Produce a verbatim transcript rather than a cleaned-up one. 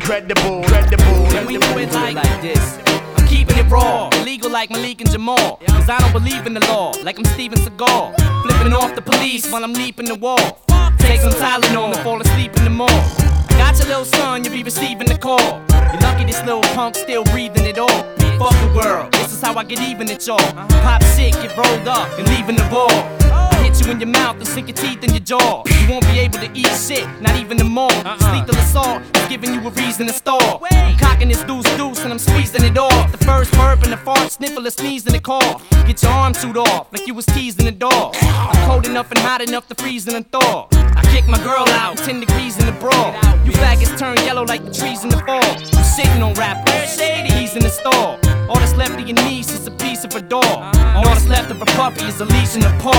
Incredible, incredible. And we do it like, like this. I'm keeping it raw, illegal like Malik and Jamal. Cause I don't believe in the law, like I'm Steven Seagal. Flipping off the police while I'm leaping the wall. Take some Tylenol and fall asleep in the mall. I got your little son, you'll be receiving the call. You're lucky this little punk still breathing it all. Fuck the world, this is how I get even at y'all. Pop shit, get rolled up and leaving the ball. I hit you in your mouth and sink your teeth in your jaw. You won't be able to eat shit, not even the more. This lethal assault is giving you a reason to stall. I'm cocking this deuce deuce and I'm squeezing it off. The first burp and the fart, sniffle, a sneeze and a cough. Get your arm chewed off like you was teasing a dog. I'm cold enough and hot enough to freeze and thaw. I kick my girl out, ten degrees in the brawl. You faggots turn yellow like the trees in the fall. You sitting on rappers, he's in the stall. All that's left of your niece is a piece of a dog. And all that's left of a puppy is a leash in the paw.